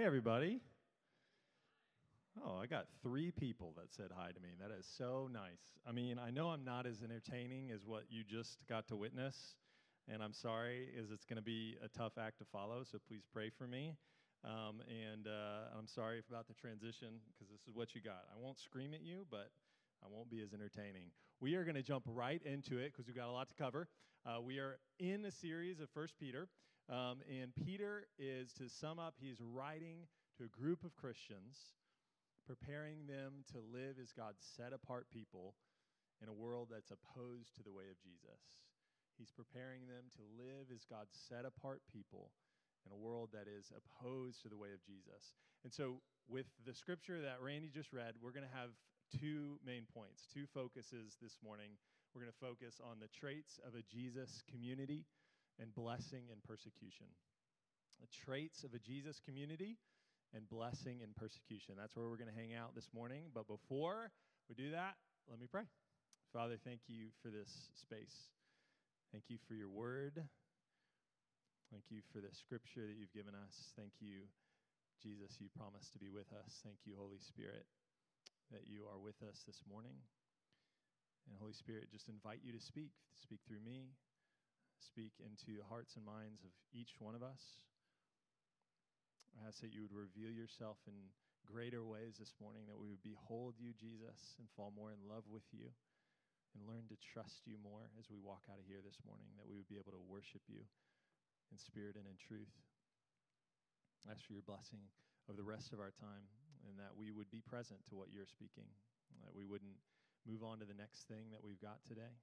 Hey, everybody. Oh, I got 3 people that said hi to me. That is so nice. I mean, I know I'm not as entertaining as what you just got to witness, and I'm sorry, it's going to be a tough act to follow, so please pray for me. I'm sorry about the transition, because this is what you got. I won't scream at you, but I won't be as entertaining. We are going to jump right into it, because we've got a lot to cover. We are in a series of 1 Peter, and Peter is, to sum up, he's writing to a group of Christians, preparing them to live as God's set-apart people in a world that's opposed to the way of Jesus. He's preparing them to live as God's set-apart people in a world that is opposed to the way of Jesus. And so with the scripture that Randy just read, we're going to have 2 main points, 2 focuses this morning. We're going to focus on the traits of a Jesus community and blessing and persecution. The traits of a Jesus community and blessing and persecution. That's where we're going to hang out this morning. But before we do that, let me pray. Father, thank you for this space. Thank you for your word. Thank you for the scripture that you've given us. Thank you, Jesus, you promised to be with us. Thank you, Holy Spirit, that you are with us this morning. And Holy Spirit, just invite you to speak through me, speak into the hearts and minds of each one of us. I ask that you would reveal yourself in greater ways this morning, that we would behold you, Jesus, and fall more in love with you and learn to trust you more as we walk out of here this morning, that we would be able to worship you in spirit and in truth. I ask for your blessing of the rest of our time, and that we would be present to what you're speaking, that we wouldn't move on to the next thing that we've got today,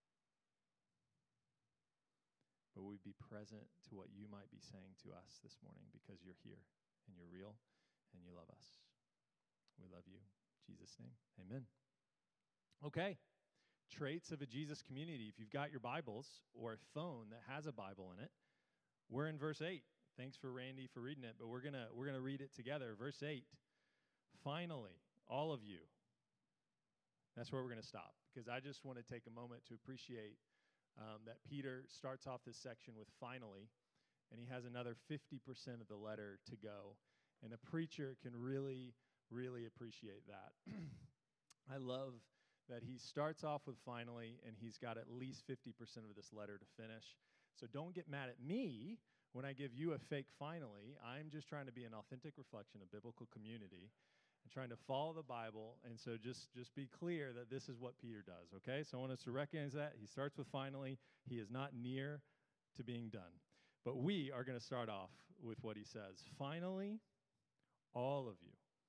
but we'd be present to what you might be saying to us this morning, because you're here and you're real and you love us. We love you. In Jesus' name, amen. Okay, traits of a Jesus community. If you've got your Bibles or a phone that has a Bible in it, we're in verse 8. Thanks for Randy for reading it, but we're gonna read it together. Verse 8. Finally, all of you. That's where we're going to stop, because I just want to take a moment to appreciate that Peter starts off this section with finally, and he has another 50% of the letter to go. And a preacher can really, really appreciate that. I love that he starts off with finally, and he's got at least 50% of this letter to finish. So don't get mad at me when I give you a fake finally. I'm just trying to be an authentic reflection of biblical community and trying to follow the Bible. And so just be clear that this is what Peter does, okay? So I want us to recognize that. He starts with finally. He is not near to being done. But we are going to start off with what he says. Finally, all of you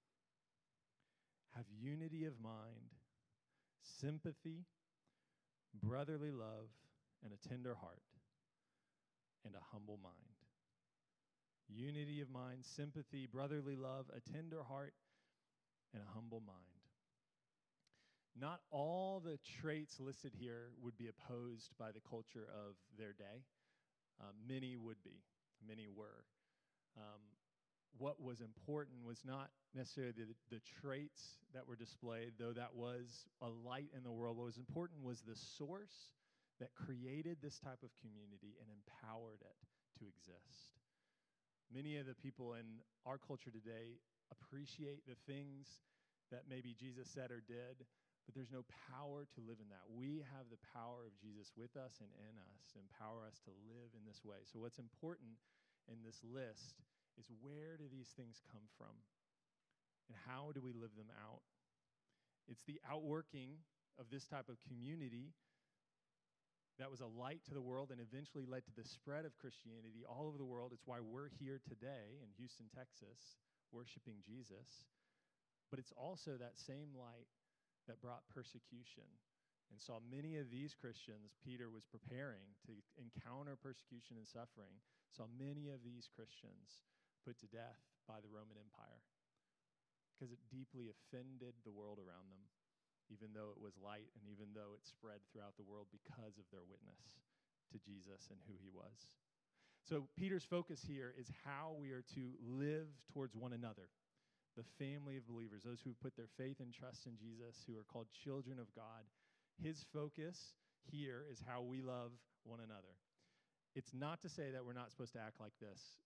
have unity of mind, sympathy, brotherly love, and a tender heart, and a humble mind. Unity of mind, sympathy, brotherly love, a tender heart, and a humble mind. Not all the traits listed here would be opposed by the culture of their day. Many would be. Many were. What was important was not necessarily the traits that were displayed, though that was a light in the world. What was important was the source that created this type of community and empowered it to exist. Many of the people in our culture today appreciate the things that maybe Jesus said or did, but there's no power to live in that. We have the power of Jesus with us and in us to empower us to live in this way. So what's important in this list is, where do these things come from? And how do we live them out? It's the outworking of this type of community that was a light to the world and eventually led to the spread of Christianity all over the world. It's why we're here today in Houston, Texas, worshiping Jesus. But it's also that same light that brought persecution and saw many of these Christians Peter was preparing to encounter persecution and suffering, saw many of these Christians put to death by the Roman Empire because it deeply offended the world around them, even though it was light and even though it spread throughout the world because of their witness to Jesus and who he was. So Peter's focus here is how we are to live towards one another, the family of believers, those who have put their faith and trust in Jesus, who are called children of God. His focus here is how we love one another. It's not to say that we're not supposed to act like this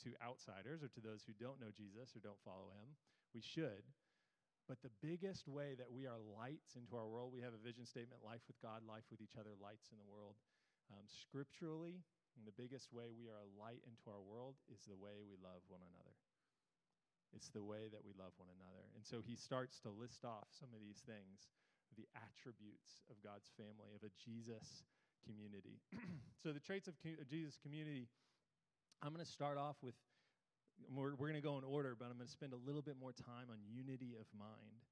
to outsiders or to those who don't know Jesus or don't follow him. We should. But the biggest way that we are lights into our world, we have a vision statement, life with God, life with each other, lights in the world. Scripturally, and the biggest way we are a light into our world is the way we love one another. It's the way that we love one another. And so he starts to list off some of these things, the attributes of God's family, of a Jesus community. So the traits of a Jesus community, I'm going to start off with, we're going to go in order, but I'm going to spend a little bit more time on unity of mind.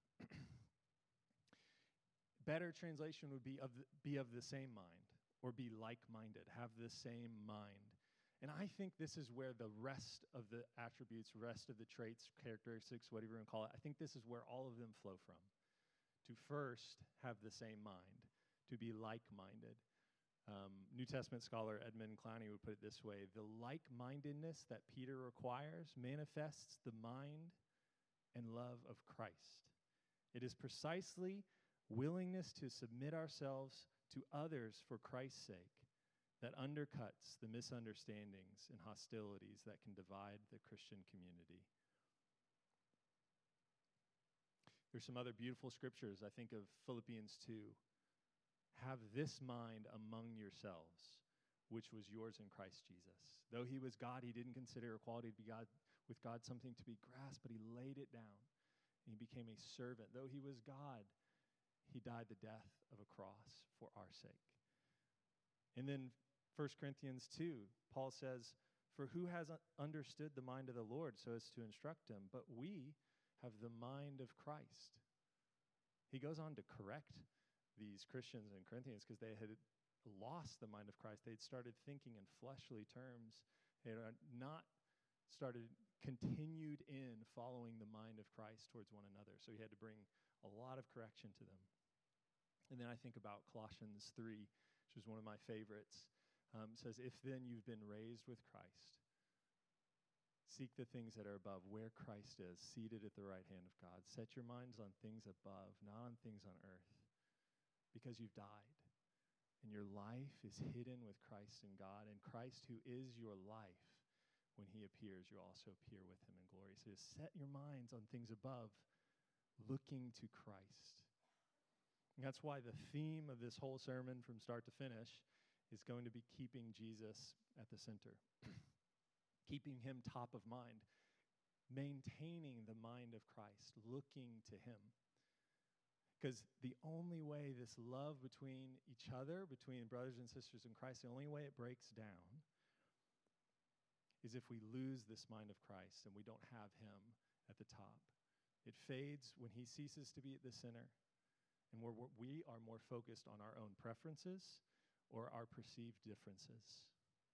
Better translation would be of the same mind, or be like-minded, have the same mind. And I think this is where the rest of the attributes, rest of the traits, characteristics, whatever you want to call it, I think this is where all of them flow from. To first have the same mind, to be like-minded. New Testament scholar Edmund Clowney would put it this way: the like-mindedness that Peter requires manifests the mind and love of Christ. It is precisely willingness to submit ourselves to others for Christ's sake that undercuts the misunderstandings and hostilities that can divide the Christian community. There's some other beautiful scriptures. I think of Philippians 2. Have this mind among yourselves, which was yours in Christ Jesus. Though he was God, he didn't consider equality to be God, with God something to be grasped, but he laid it down. And he became a servant. Though he was God, he died the death of a cross for our sake. And then 1 Corinthians 2, Paul says, for who has understood the mind of the Lord so as to instruct him? But we have the mind of Christ. He goes on to correct these Christians in Corinthians because they had lost the mind of Christ. They had started thinking in fleshly terms. They had not continued in following the mind of Christ towards one another. So he had to bring a lot of correction to them. And then I think about Colossians 3, which is one of my favorites. Says, if then you've been raised with Christ, seek the things that are above, where Christ is, seated at the right hand of God. Set your minds on things above, not on things on earth, because you've died. And your life is hidden with Christ in God. And Christ, who is your life, when he appears, you'll also appear with him in glory. So set your minds on things above, looking to Christ. And that's why the theme of this whole sermon from start to finish is going to be keeping Jesus at the center, keeping him top of mind, maintaining the mind of Christ, looking to him. Because the only way this love between each other, between brothers and sisters in Christ, the only way it breaks down is if we lose this mind of Christ and we don't have him at the top. It fades when he ceases to be at the center, and we are more focused on our own preferences or our perceived differences.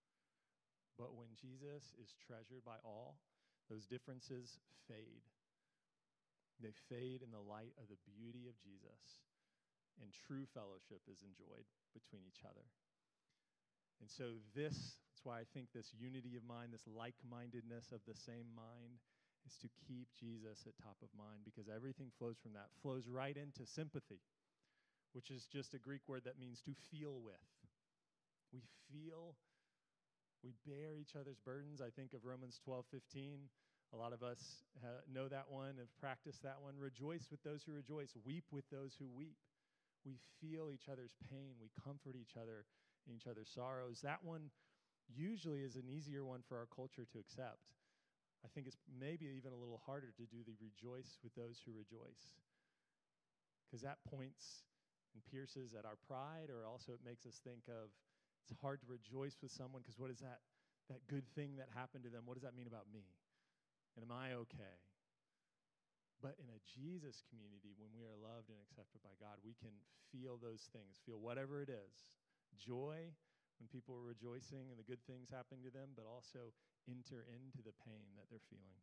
But when Jesus is treasured by all, those differences fade. They fade in the light of the beauty of Jesus, and true fellowship is enjoyed between each other. And so that's why I think this unity of mind, this like-mindedness of the same mind, is to keep Jesus at top of mind, because everything flows from that, flows right into sympathy, which is just a Greek word that means to feel with. We feel, we bear each other's burdens. I think of Romans 12:15. A lot of us know that one, have practiced that one. Rejoice with those who rejoice. Weep with those who weep. We feel each other's pain. We comfort each other in each other's sorrows. That one usually is an easier one for our culture to accept. I think it's maybe even a little harder to do the rejoice with those who rejoice, because that points and pierces at our pride, or also it makes us think of, it's hard to rejoice with someone because what is that good thing that happened to them? What does that mean about me? And am I okay? But in a Jesus community, when we are loved and accepted by God, we can feel those things, feel whatever it is. Joy when people are rejoicing and the good things happening to them, but also enter into the pain that they're feeling.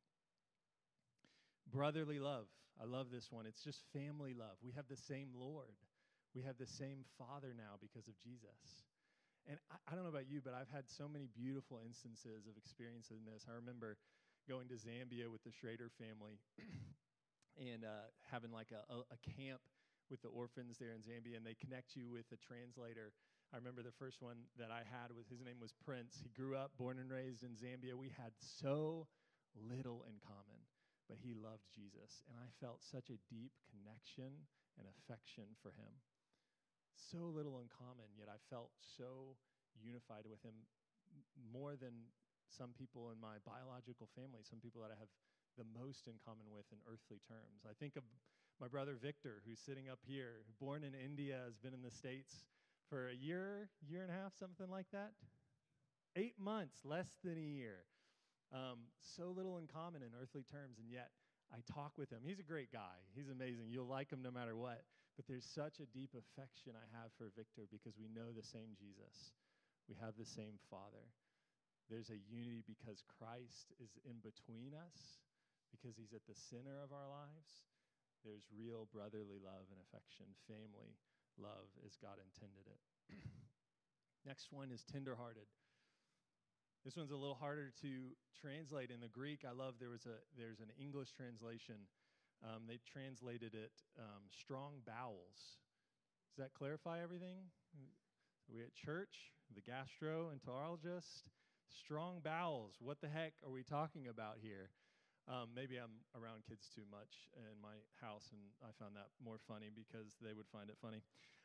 Brotherly love. I love this one. It's just family love. We have the same Lord. We have the same Father now because of Jesus. And I don't know about you, but I've had so many beautiful instances of experience in this. I remember going to Zambia with the Schrader family and having like a camp with the orphans there in Zambia, and they connect you with a translator. I remember the first one that I had was, his name was Prince. He grew up, born and raised in Zambia. We had so little in common, but he loved Jesus. And I felt such a deep connection and affection for him. So little in common, yet I felt so unified with him, more than some people in my biological family, some people that I have the most in common with in earthly terms. I think of my brother Victor, who's sitting up here, born in India, has been in the States for a year and a half, something like that. 8 months, less than a year. So little in common in earthly terms, and yet I talk with him. He's a great guy. He's amazing. You'll like him no matter what. But there's such a deep affection I have for Victor because we know the same Jesus. We have the same Father. There's a unity because Christ is in between us, because he's at the center of our lives. There's real brotherly love and affection, family love as God intended it. Next one is tenderhearted. This one's a little harder to translate in the Greek. I love there's an English translation. They translated it strong bowels. Does that clarify everything? We at church, the gastroenterologist, strong bowels. What the heck are we talking about here? Maybe I'm around kids too much in my house, and I found that more funny because they would find it funny.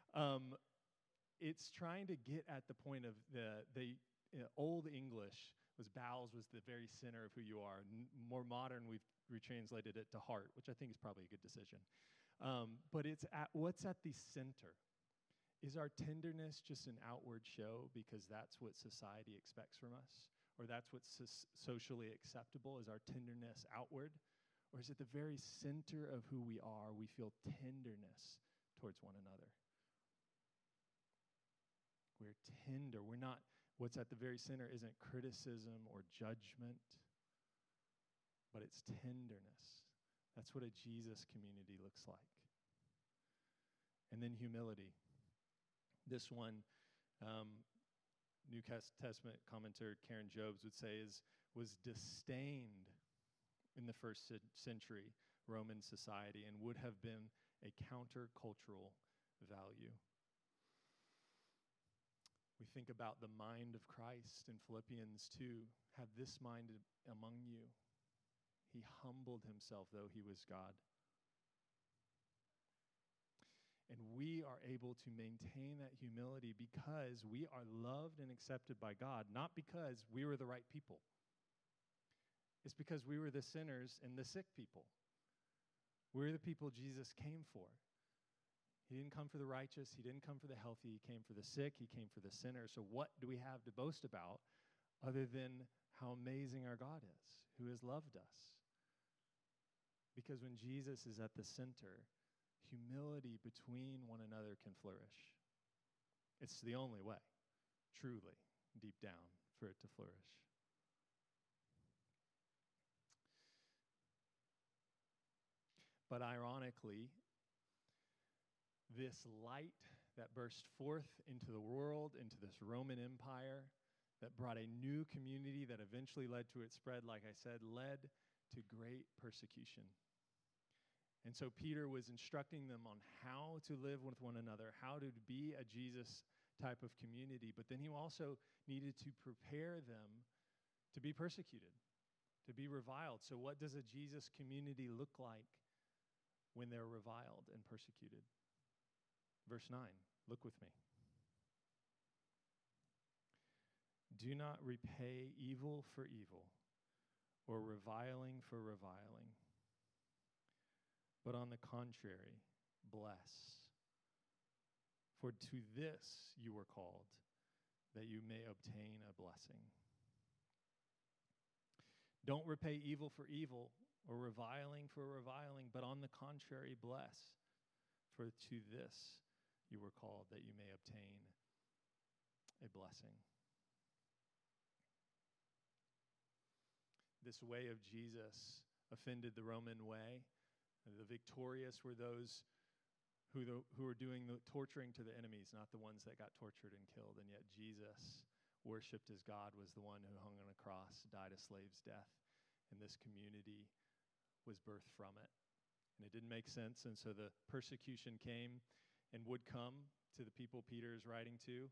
It's trying to get at the point of the Old English bowels was the very center of who you are. More modern, we've retranslated it to heart, which I think is probably a good decision. But it's what's at the center. Is our tenderness just an outward show because that's what society expects from us? Or that's what's socially acceptable? Is our tenderness outward? Or is it the very center of who we are? We feel tenderness towards one another. We're tender. We're not, what's at the very center isn't criticism or judgment, but it's tenderness. That's what a Jesus community looks like. And then humility. This one, New Testament commentator Karen Jobes would say was disdained in the first century Roman society and would have been a countercultural value. We think about the mind of Christ in Philippians 2. Have this mind among you. He humbled himself, though he was God. And we are able to maintain that humility because we are loved and accepted by God, not because we were the right people. It's because we were the sinners and the sick people. We're the people Jesus came for. He didn't come for the righteous. He didn't come for the healthy. He came for the sick. He came for the sinner. So what do we have to boast about other than how amazing our God is, who has loved us? Because when Jesus is at the center, humility between one another can flourish. It's the only way, truly, deep down, for it to flourish. But ironically, this light that burst forth into the world, into this Roman Empire, that brought a new community that eventually led to its spread, like I said, led to great persecution. And so Peter was instructing them on how to live with one another, how to be a Jesus type of community, but then he also needed to prepare them to be persecuted, to be reviled. So what does a Jesus community look like when they're reviled and persecuted? Verse 9, look with me. Do not repay evil for evil or reviling for reviling. But on the contrary, bless. For to this you were called, that you may obtain a blessing. Don't repay evil for evil or reviling for reviling, but on the contrary, bless. For to this you were called, that you may obtain a blessing. This way of Jesus offended the Roman way. The victorious were those who were doing the torturing to the enemies, not the ones that got tortured and killed. And yet Jesus, worshipped as God, was the one who hung on a cross, died a slave's death. And this community was birthed from it. And it didn't make sense. And so the persecution came and would come to the people Peter is writing to.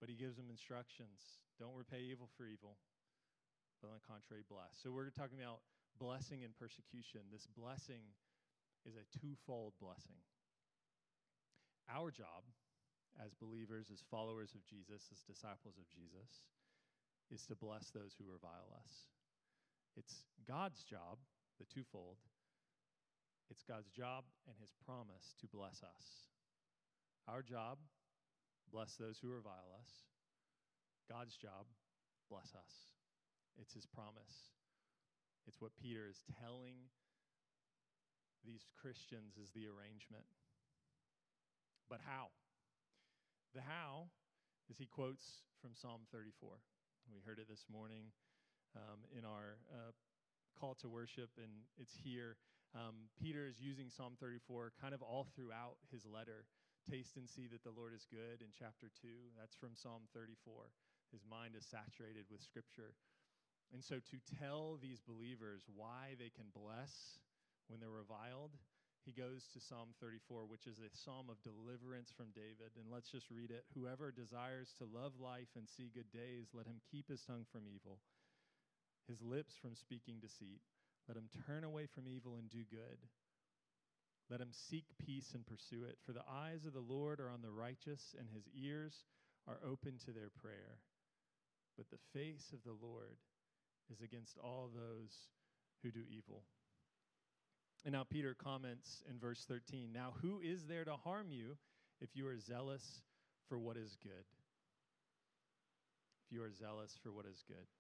But he gives them instructions. Don't repay evil for evil, but on the contrary, bless. So we're talking about blessing and persecution. This blessing is a twofold blessing. Our job as believers, as followers of Jesus, as disciples of Jesus, is to bless those who revile us. It's God's job, the twofold. It's God's job and his promise to bless us. Our job, bless those who revile us. God's job, bless us. It's his promise. It's what Peter is telling these Christians is the arrangement. But how? The how is he quotes from Psalm 34. We heard it this morning in our call to worship, and it's here. Peter is using Psalm 34 kind of all throughout his letter. Taste and see that the Lord is good in chapter 2. That's from Psalm 34. His mind is saturated with Scripture. And so to tell these believers why they can bless when they're reviled, he goes to Psalm 34, which is a psalm of deliverance from David. And let's just read it. Whoever desires to love life and see good days, let him keep his tongue from evil, his lips from speaking deceit. Let him turn away from evil and do good. Let him seek peace and pursue it. For the eyes of the Lord are on the righteous, and his ears are open to their prayer. But the face of the Lord is against all those who do evil. And now Peter comments in verse 13, now who is there to harm you if you are zealous for what is good? If you are zealous for what is good.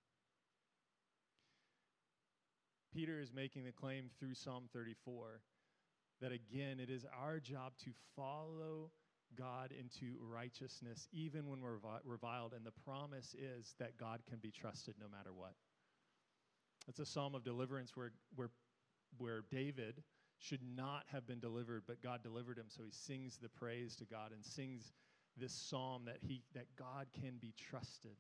Peter is making the claim through Psalm 34 that, again, it is our job to follow God into righteousness even when we're reviled, and the promise is that God can be trusted no matter what. It's a psalm of deliverance where David should not have been delivered, but God delivered him, so he sings the praise to God and sings this psalm that God can be trusted.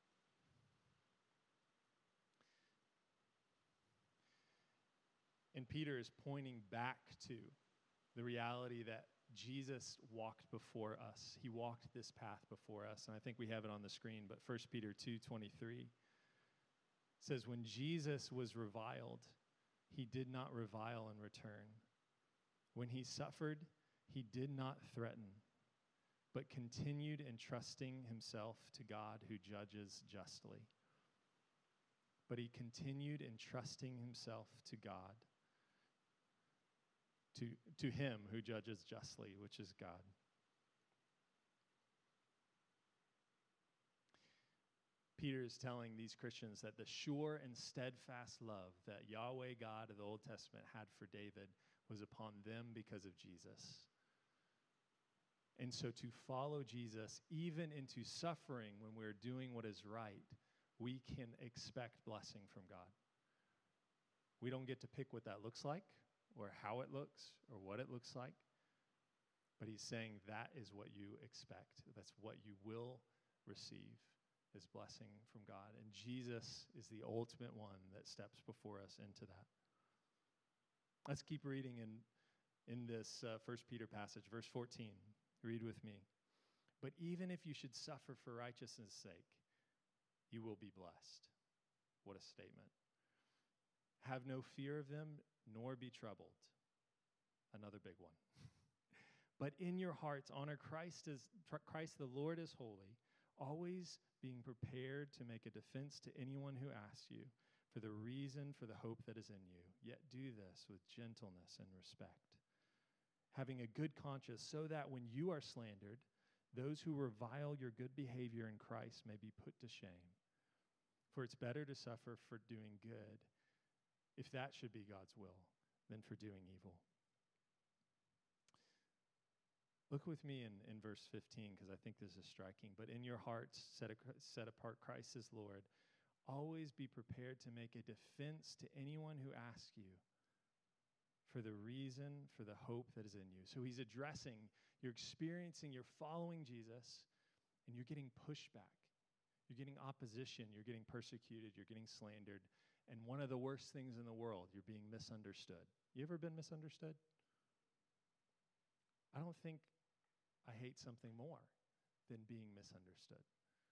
And Peter is pointing back to the reality that Jesus walked before us. He walked this path before us, and I think we have it on the screen, but 1 Peter 2:23 says, when Jesus was reviled, he did not revile in return. When he suffered, he did not threaten, but continued entrusting himself to God who judges justly. But he continued entrusting himself to God, to him who judges justly, which is God. Peter is telling these Christians that the sure and steadfast love that Yahweh God of the Old Testament had for David was upon them because of Jesus. And so to follow Jesus, even into suffering when we're doing what is right, we can expect blessing from God. We don't get to pick what that looks like or how it looks or what it looks like, but he's saying that is what you expect. That's what you will receive. Is blessing from God. And Jesus is the ultimate one that steps before us into that. Let's keep reading in this 1 Peter passage, verse 14. Read with me. But even if you should suffer for righteousness' sake, you will be blessed. What a statement. Have no fear of them, nor be troubled. Another big one. But in your hearts, honor Christ the Lord as holy, always being prepared to make a defense to anyone who asks you for the reason for the hope that is in you. Yet do this with gentleness and respect, having a good conscience, so that when you are slandered, those who revile your good behavior in Christ may be put to shame. For it's better to suffer for doing good, if that should be God's will, than for doing evil. Look with me in verse 15, because I think this is striking. But in your hearts, set apart Christ as Lord. Always be prepared to make a defense to anyone who asks you for the reason, for the hope that is in you. So he's addressing, you're experiencing, you're following Jesus, and you're getting pushback. You're getting opposition. You're getting persecuted. You're getting slandered. And one of the worst things in the world, you're being misunderstood. You ever been misunderstood? I don't think I hate something more than being misunderstood.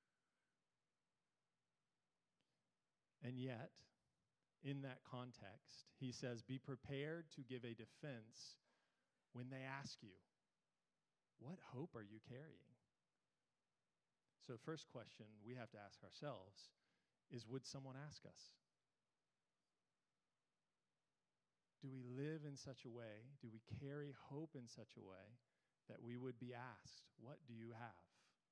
And yet, in that context, he says, be prepared to give a defense when they ask you, what hope are you carrying? So the first question we have to ask ourselves is, would someone ask us? Do we live in such a way, do we carry hope in such a way that we would be asked, what do you have?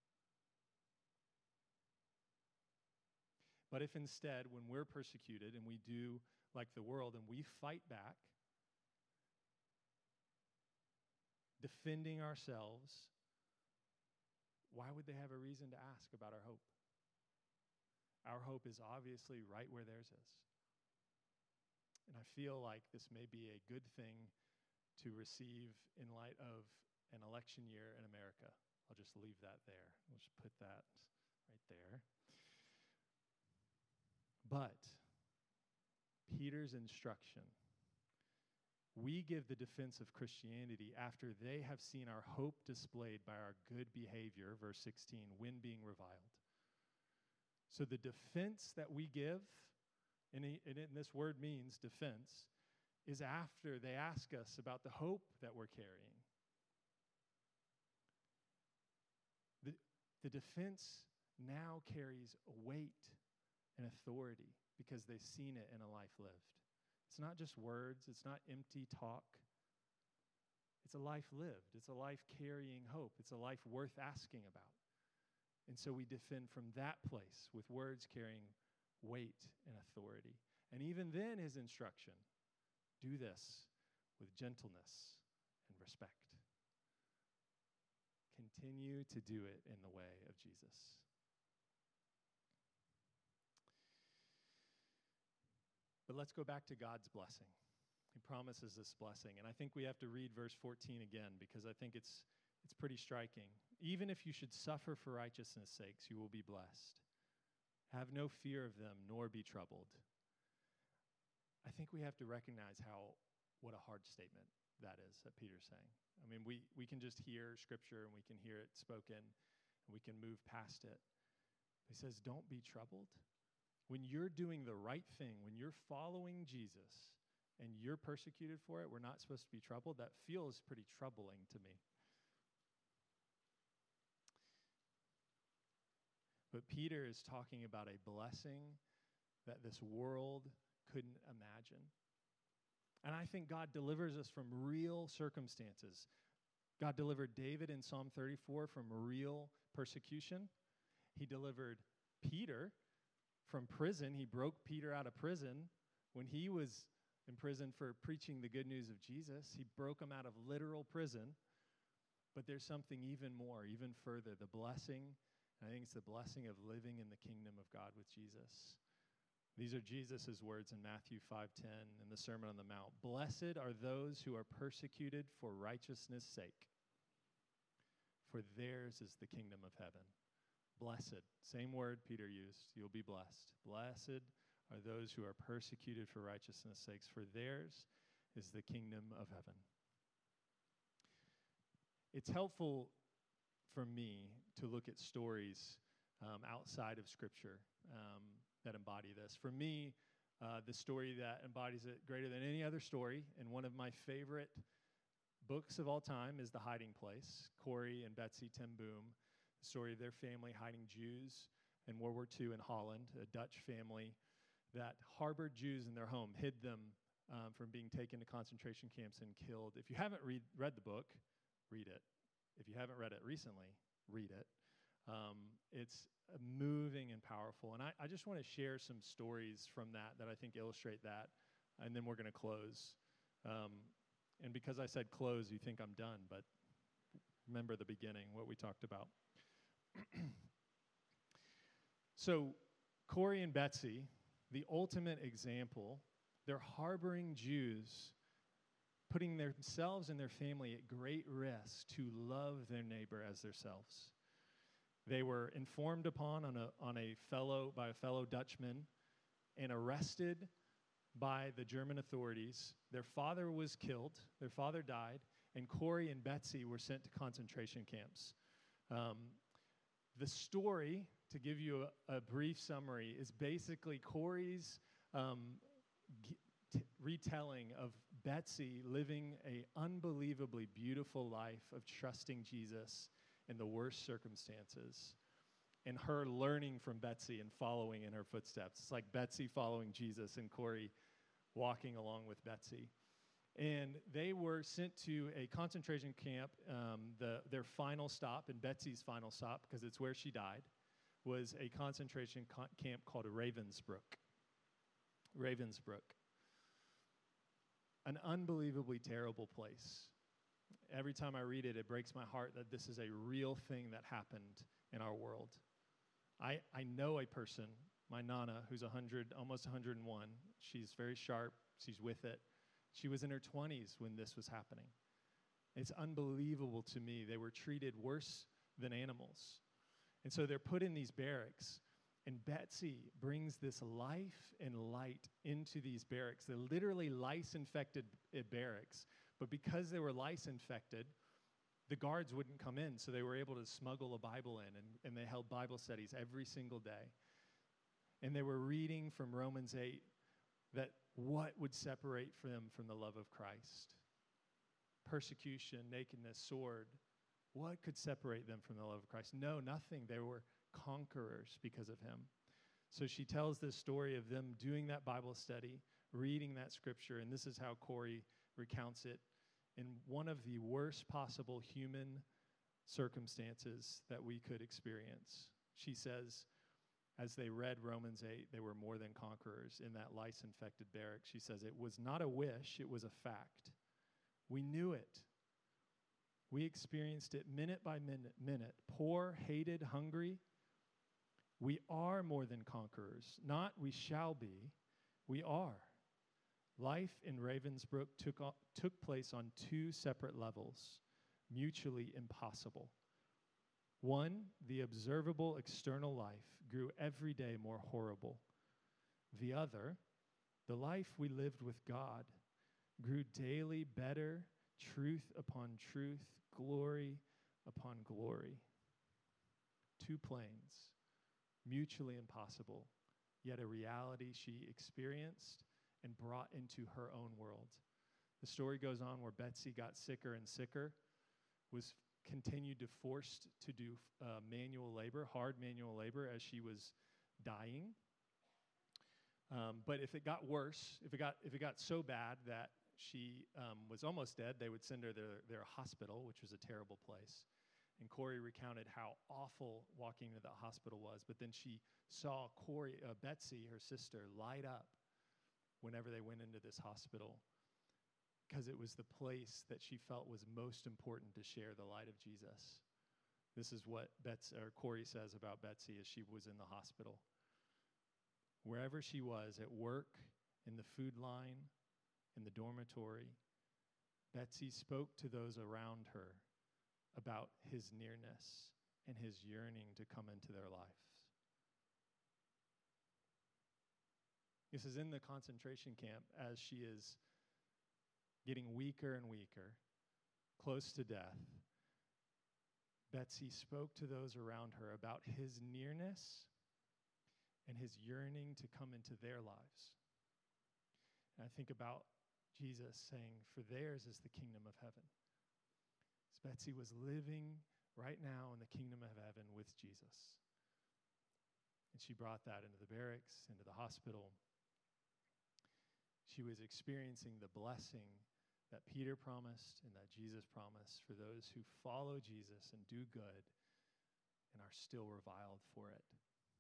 But if instead, when we're persecuted and we do like the world and we fight back, defending ourselves, why would they have a reason to ask about our hope? Our hope is obviously right where theirs is. And I feel like this may be a good thing to receive in light of an election year in America. I'll just leave that there. We'll just put that right there. But Peter's instruction, we give the defense of Christianity after they have seen our hope displayed by our good behavior, verse 16, when being reviled. So the defense that we give, and this word means defense, is after they ask us about the hope that we're carrying. The defense now carries weight and authority because they've seen it in a life lived. It's not just words. It's not empty talk. It's a life lived. It's a life carrying hope. It's a life worth asking about. And so we defend from that place with words carrying weight and authority. And even then, his instruction, do this with gentleness and respect. Continue to do it in the way of Jesus. But let's go back to God's blessing. He promises this blessing. And I think we have to read verse 14 again because I think it's pretty striking. Even if you should suffer for righteousness' sakes, you will be blessed. Have no fear of them, nor be troubled. I think we have to recognize what a hard statement that is that Peter's saying. I mean, we can just hear Scripture and we can hear it spoken and we can move past it. He says, don't be troubled. When you're doing the right thing, when you're following Jesus and you're persecuted for it, we're not supposed to be troubled. That feels pretty troubling to me. But Peter is talking about a blessing that this world couldn't imagine. And I think God delivers us from real circumstances. God delivered David in Psalm 34 from real persecution. He delivered Peter from prison. He broke Peter out of prison when he was in prison for preaching the good news of Jesus. He broke him out of literal prison. But there's something even more, even further, the blessing. I think it's the blessing of living in the kingdom of God with Jesus. These are Jesus' words in Matthew 5:10 in the Sermon on the Mount. Blessed are those who are persecuted for righteousness' sake, for theirs is the kingdom of heaven. Blessed, same word Peter used, you'll be blessed. Blessed are those who are persecuted for righteousness' sakes, for theirs is the kingdom of heaven. It's helpful for me to look at stories outside of Scripture that embody this. For me, the story that embodies it greater than any other story, and one of my favorite books of all time is The Hiding Place, Corrie and Betsy ten Boom. The story of their family hiding Jews in World War II in Holland, a Dutch family that harbored Jews in their home, hid them from being taken to concentration camps and killed. If you haven't read the book, read it. If you haven't read it recently, read it. It's moving and powerful. And I just want to share some stories from that I think illustrate that, and then we're going to close. And because I said close, you think I'm done, but remember the beginning, what we talked about. So Corrie and Betsy, the ultimate example, they're harboring Jews, putting themselves and their family at great risk to love their neighbor as themselves. They were informed upon by a fellow Dutchman and arrested by the German authorities. Their father was killed, their father died, and Corrie and Betsy were sent to concentration camps. The story, to give you a brief summary, is basically Corey's retelling of Betsy living a unbelievably beautiful life of trusting Jesus in the worst circumstances, and her learning from Betsy and following in her footsteps. It's like Betsy following Jesus and Corey walking along with Betsy. And they were sent to a concentration camp. Their final stop, and Betsy's final stop, because it's where she died, was a concentration camp called Ravensbrück. Ravensbrück. An unbelievably terrible place. Every time I read it, it breaks my heart that this is a real thing that happened in our world. I know a person, my Nana, who's 100, almost 101. She's very sharp. She's with it. She was in her 20s when this was happening. It's unbelievable to me. They were treated worse than animals. And so they're put in these barracks, and Betsy brings this life and light into these barracks. They're literally lice-infected barracks, but because they were lice-infected, the guards wouldn't come in, so they were able to smuggle a Bible in, and they held Bible studies every single day. And they were reading from Romans 8 that what would separate them from the love of Christ? Persecution, nakedness, sword. What could separate them from the love of Christ? No, nothing. They were conquerors because of him. So she tells this story of them doing that Bible study, reading that scripture, and this is how Corey recounts it. In one of the worst possible human circumstances that we could experience. She says, as they read Romans 8, they were more than conquerors in that lice-infected barrack. She says, it was not a wish, it was a fact. We knew it. We experienced it minute by minute. Poor, hated, hungry. We are more than conquerors. Not we shall be, we are. Life in Ravensbrück took place on two separate levels, mutually impossible. One, the observable external life grew every day more horrible. The other, the life we lived with God, grew daily better, truth upon truth, glory upon glory. Two planes, mutually impossible, yet a reality she experienced and brought into her own world. The story goes on where Betsy got sicker and sicker, was continued to forced to do manual labor, hard manual labor as she was dying. But if it got worse, if it got so bad that she was almost dead, they would send her to their hospital, which was a terrible place. And Corey recounted how awful walking to the hospital was. But then she saw Betsy, her sister, light up whenever they went into this hospital, because it was the place that she felt was most important to share the light of Jesus. This is what Corey says about Betsy as she was in the hospital. Wherever she was, at work, in the food line, in the dormitory, Betsy spoke to those around her about his nearness and his yearning to come into their lives. This is in the concentration camp as she is getting weaker and weaker, close to death. Betsy spoke to those around her about his nearness and his yearning to come into their lives. And I think about Jesus saying, for theirs is the kingdom of heaven. So Betsy was living right now in the kingdom of heaven with Jesus. And she brought that into the barracks, into the hospital. She was experiencing the blessing that Peter promised and that Jesus promised for those who follow Jesus and do good and are still reviled for it.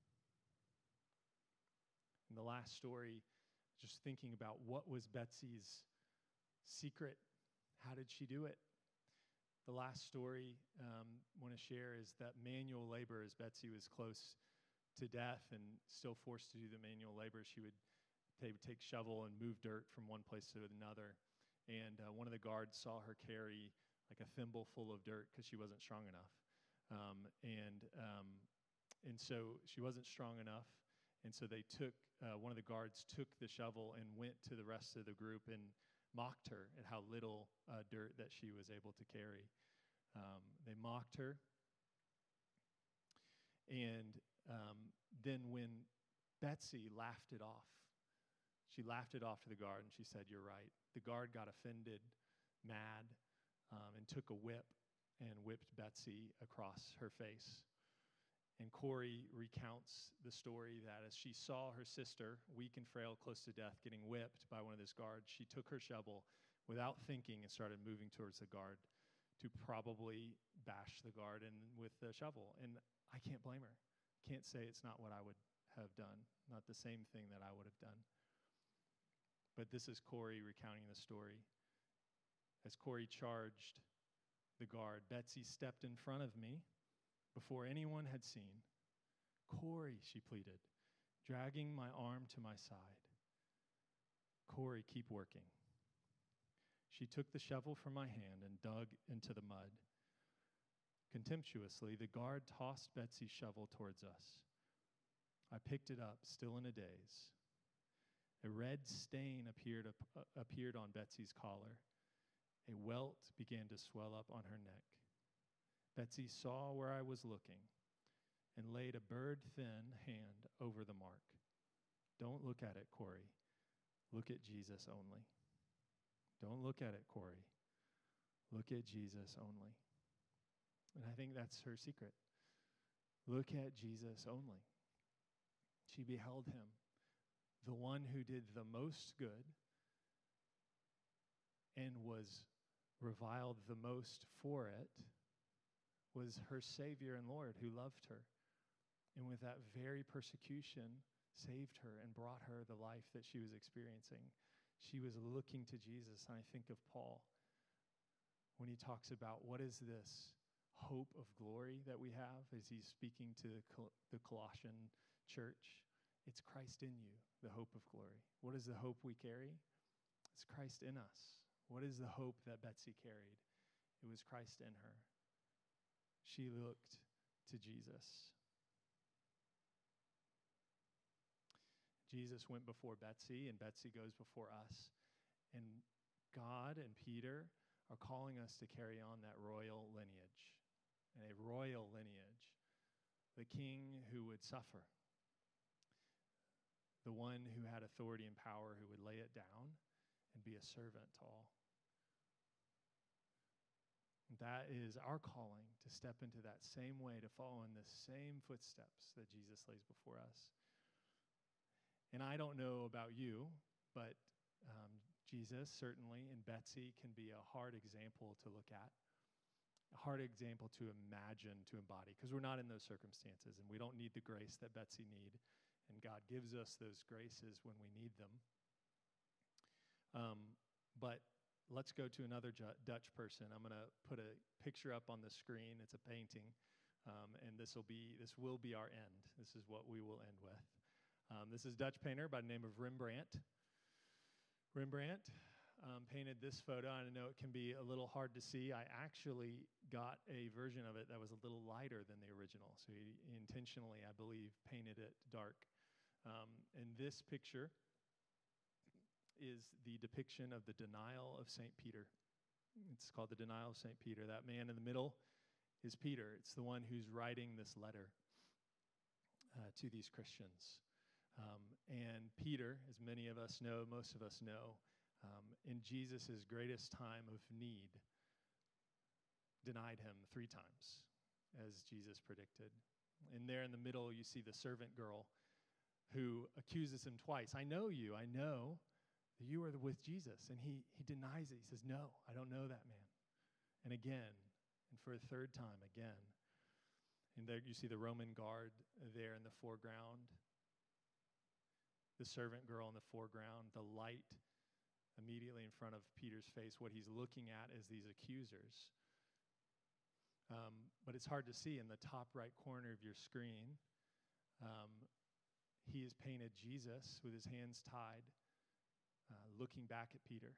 In the last story, just thinking about what was Betsy's secret, how did she do it? The last story I want to share is that manual labor, as Betsy was close to death and still forced to do the manual labor, they would take shovel and move dirt from one place to another. And one of the guards saw her carry like a thimble full of dirt because she wasn't strong enough. And so she wasn't strong enough. And so one of the guards took the shovel and went to the rest of the group and mocked her at how little dirt that she was able to carry. They mocked her. And then when Betsy laughed it off, she laughed it off to the guard, and she said, "You're right." The guard got offended, mad, and took a whip and whipped Betsy across her face. And Corey recounts the story that as she saw her sister, weak and frail, close to death, getting whipped by one of those guards, she took her shovel without thinking and started moving towards the guard to probably bash the guard with the shovel. And I can't blame her. Can't say it's not what I would have done, not the same thing that I would have done. But this is Corey recounting the story. As Corey charged the guard, Betsy stepped in front of me before anyone had seen. "Corey," she pleaded, dragging my arm to my side. "Corey, keep working." She took the shovel from my hand and dug into the mud. Contemptuously, the guard tossed Betsy's shovel towards us. I picked it up, still in a daze. A red stain appeared on Betsy's collar. A welt began to swell up on her neck. Betsy saw where I was looking and laid a bird-thin hand over the mark. "Don't look at it, Corey. Look at Jesus only." Don't look at it, Corey. Look at Jesus only. And I think that's her secret. Look at Jesus only. She beheld him, the one who did the most good and was reviled the most for it, was her Savior and Lord who loved her. And with that very persecution, saved her and brought her the life that she was experiencing. She was looking to Jesus. And I think of Paul when he talks about what is this hope of glory that we have as he's speaking to the Colossian church. It's Christ in you, the hope of glory. What is the hope we carry? It's Christ in us. What is the hope that Betsy carried? It was Christ in her. She looked to Jesus. Jesus went before Betsy, and Betsy goes before us. And God and Peter are calling us to carry on that royal lineage. And a royal lineage. The king who would suffer. The one who had authority and power, who would lay it down and be a servant to all. That is our calling, to step into that same way, to follow in the same footsteps that Jesus lays before us. And I don't know about you, but Jesus certainly and Betsy can be a hard example to look at, a hard example to imagine, to embody, because we're not in those circumstances, and we don't need the grace that Betsy need, and God gives us those graces when we need them. But let's go to another Dutch person. I'm going to put a picture up on the screen. It's a painting, and this will be our end. This is what we will end with. This is a Dutch painter by the name of Rembrandt. Rembrandt painted this photo. I know it can be a little hard to see. I actually got a version of it that was a little lighter than the original. So he intentionally, I believe, painted it dark. And this picture is the depiction of the denial of St. Peter. It's called the Denial of St. Peter. That man in the middle is Peter. It's the one who's writing this letter to these Christians. And Peter, as many of us know, most of us know, in Jesus' greatest time of need, denied him 3 times, as Jesus predicted. And there in the middle, you see the servant girl who accuses him twice. "I know you. I know that you are with Jesus." And he denies it. He says, "No, I don't know that man." And again, and for a 3rd time, again. And there you see the Roman guard there in the foreground, the servant girl in the foreground, the light immediately in front of Peter's face. What he's looking at is these accusers. But it's hard to see in the top right corner of your screen. He has painted Jesus with his hands tied, looking back at Peter.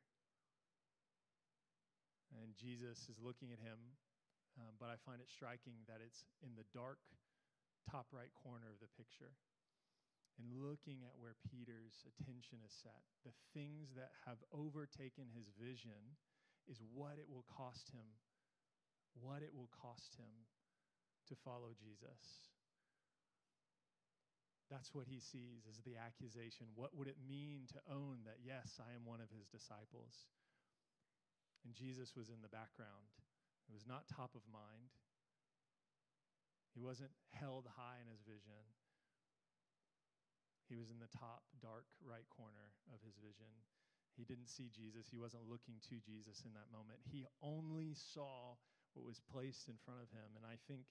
And Jesus is looking at him, but I find it striking that it's in the dark top right corner of the picture. And looking at where Peter's attention is set, the things that have overtaken his vision is what it will cost him to follow Jesus. That's what he sees as the accusation. What would it mean to own that, yes, I am one of his disciples? And Jesus was in the background. It was not top of mind. He wasn't held high in his vision. He was in the top, dark, right corner of his vision. He didn't see Jesus. He wasn't looking to Jesus in that moment. He only saw what was placed in front of him. And I think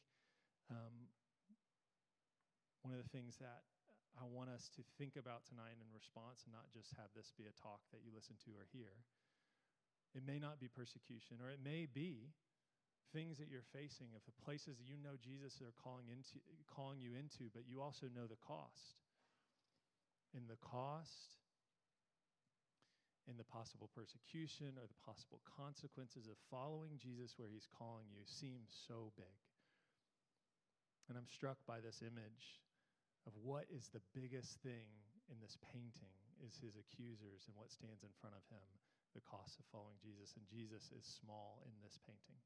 one of the things that I want us to think about tonight in response, and not just have this be a talk that you listen to or hear. It may not be persecution, or it may be things that you're facing, of the places that you know Jesus are calling you into, but you also know the cost. And the cost and the possible persecution or the possible consequences of following Jesus where he's calling you seem so big. And I'm struck by this image of what is the biggest thing in this painting is his accusers and what stands in front of him, the cost of following Jesus. And Jesus is small in this painting.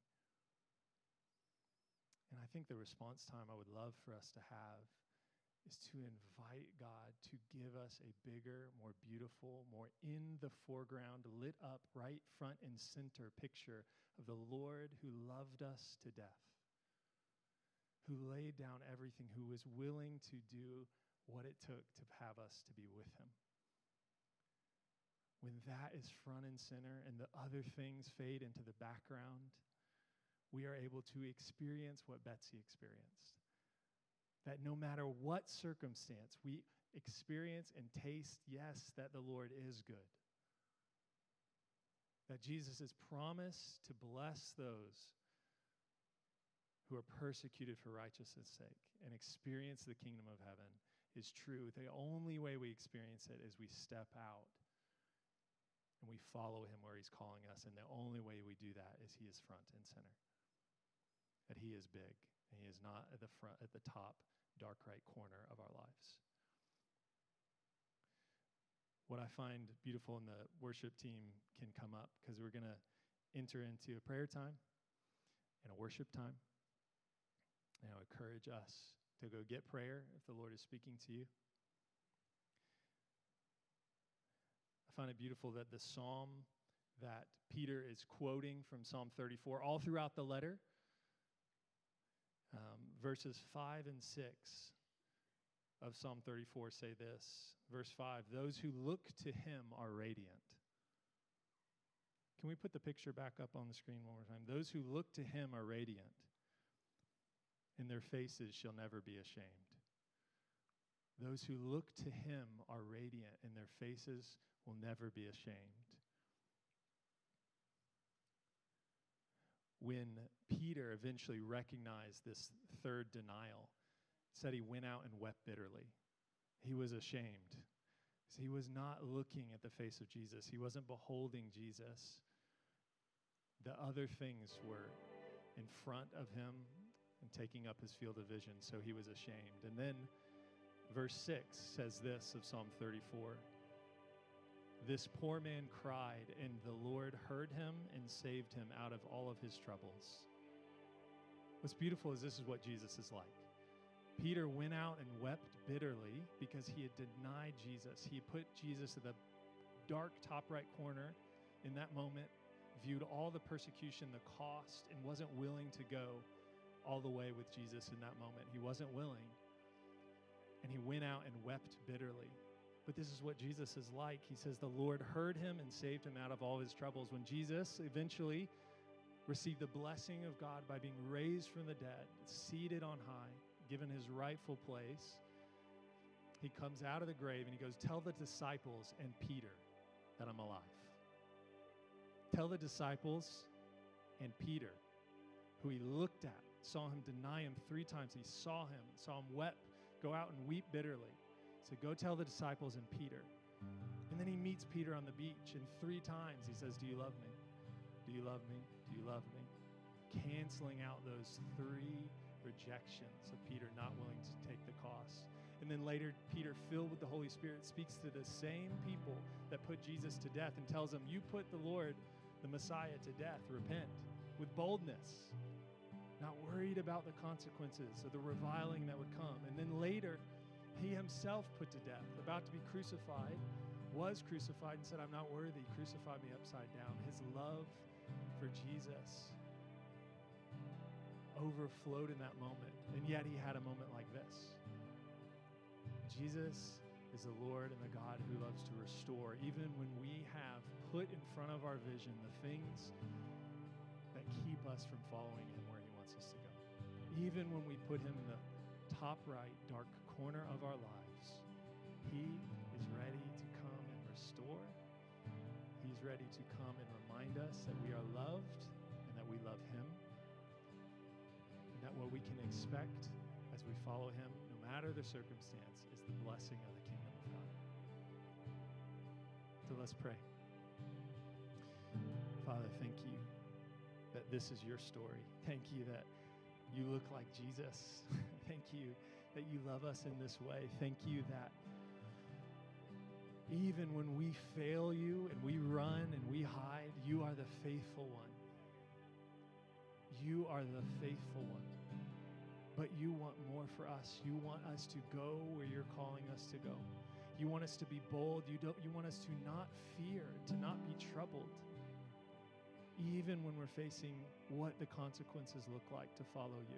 And I think the response time I would love for us to have is to invite God to give us a bigger, more beautiful, more in the foreground, lit up, right front and center picture of the Lord who loved us to death, who laid down everything, who was willing to do what it took to have us to be with him. When that is front and center and the other things fade into the background, we are able to experience what Betsy experienced. That no matter what circumstance, we experience and taste, yes, that the Lord is good. That Jesus has promised to bless those who are persecuted for righteousness' sake and experience the kingdom of heaven is true. The only way we experience it is we step out and we follow him where he's calling us. And the only way we do that is he is front and center. That he is big and he is not at the front, at the top, dark right corner of our lives. What I find beautiful, in the worship team can come up, because we're going to enter into a prayer time and a worship time. And I would encourage us to go get prayer if the Lord is speaking to you. I find it beautiful that the psalm that Peter is quoting from Psalm 34 all throughout the letter, verses 5 and 6 of Psalm 34 say this. Verse 5, those who look to him are radiant. Can we put the picture back up on the screen one more time? Those who look to him are radiant, and their faces shall never be ashamed. Those who look to him are radiant, and their faces will never be ashamed. When Peter eventually recognized this third denial, said he went out and wept bitterly. He was ashamed. He was not looking at the face of Jesus. He wasn't beholding Jesus. The other things were in front of him and taking up his field of vision, so he was ashamed. And then verse 6 says this of Psalm 34. This poor man cried, and the Lord heard him and saved him out of all of his troubles. What's beautiful is this is what Jesus is like. Peter went out and wept bitterly because he had denied Jesus. He put Jesus at the dark top right corner in that moment, viewed all the persecution, the cost, and wasn't willing to go all the way with Jesus in that moment. He wasn't willing. And he went out and wept bitterly. But this is what Jesus is like. He says the Lord heard him and saved him out of all his troubles. When Jesus eventually received the blessing of God by being raised from the dead, seated on high, given his rightful place, he comes out of the grave and he goes, tell the disciples and Peter that I'm alive. Tell the disciples and Peter, who he looked at, saw him deny him 3 times. He saw him wept, go out and weep bitterly. So go tell the disciples and Peter. And then he meets Peter on the beach, and 3 times he says, do you love me? Do you love me? Do you love me? Canceling out those 3 rejections of Peter not willing to take the cost. And then later, Peter, filled with the Holy Spirit, speaks to the same people that put Jesus to death and tells them, you put the Lord, the Messiah, to death. Repent with boldness, not worried about the consequences of the reviling that would come. And then later, He himself put to death, about to be crucified, was crucified and said, I'm not worthy, crucify me upside down. His love for Jesus overflowed in that moment, and yet he had a moment like this. Jesus is the Lord and the God who loves to restore, even when we have put in front of our vision the things that keep us from following him where he wants us to go. Even when we put him in the top right, dark corner of our lives, he is ready to come and restore. He's ready to come and remind us that we are loved and that we love him, and that what we can expect as we follow him, no matter the circumstance, is the blessing of the kingdom of God. So let's pray. Father, thank you that this is your story. Thank you that you look like Jesus. Thank you that you love us in this way. Thank you that even when we fail you and we run and we hide, you are the faithful one. You are the faithful one. But you want more for us. You want us to go where you're calling us to go. You want us to be bold. You want us to not fear, to not be troubled, even when we're facing what the consequences look like to follow you.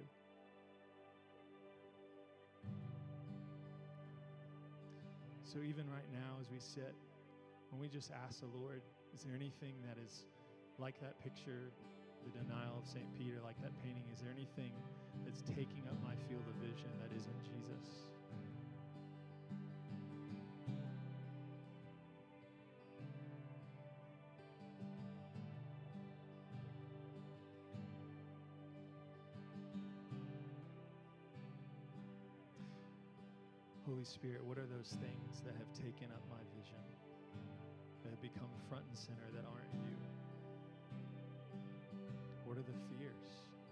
So even right now as we sit, when we just ask the Lord, is there anything that is like that picture, the denial of St. Peter, like that painting? Is there anything that's taking up my field of vision that isn't Jesus? Holy Spirit, what are those things that have taken up my vision, that have become front and center, that aren't you? What are the fears?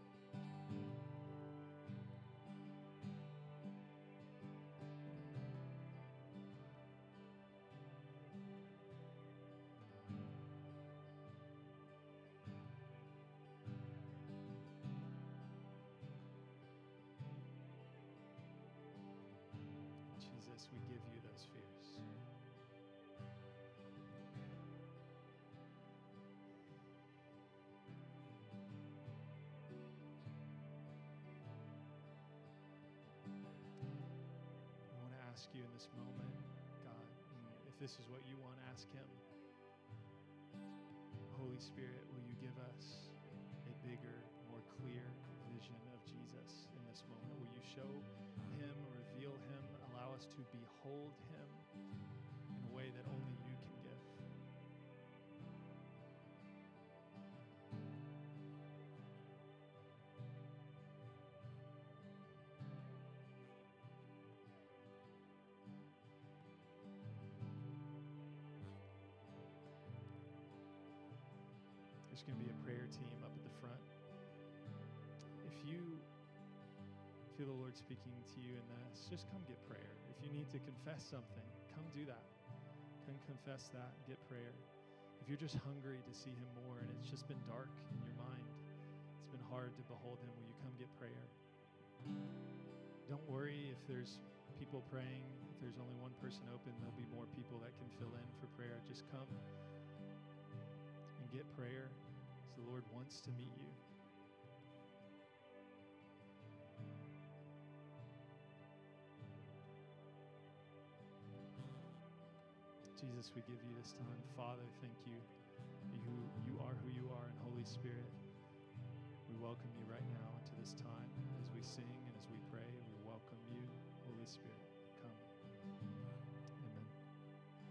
Jesus, we give you those fears. I want to ask you in this moment, God, if this is what you want, ask him. Holy Spirit, will you give us a bigger, more clear vision of Jesus in this moment? Will you show him, reveal him, allow us to behold him in a way that only you can give? There's going to be a prayer team up at the front. If you feel the Lord speaking to you in this, just come get prayer. If you need to confess something, come do that. Come confess that, get prayer. If you're just hungry to see him more and it's just been dark in your mind, it's been hard to behold him, will you come get prayer? Don't worry if there's people praying. If there's only one person open, there'll be more people that can fill in for prayer. Just come and get prayer, because the Lord wants to meet you. Jesus, we give you this time. Father, thank you. You are who you are, and Holy Spirit, we welcome you right now into this time.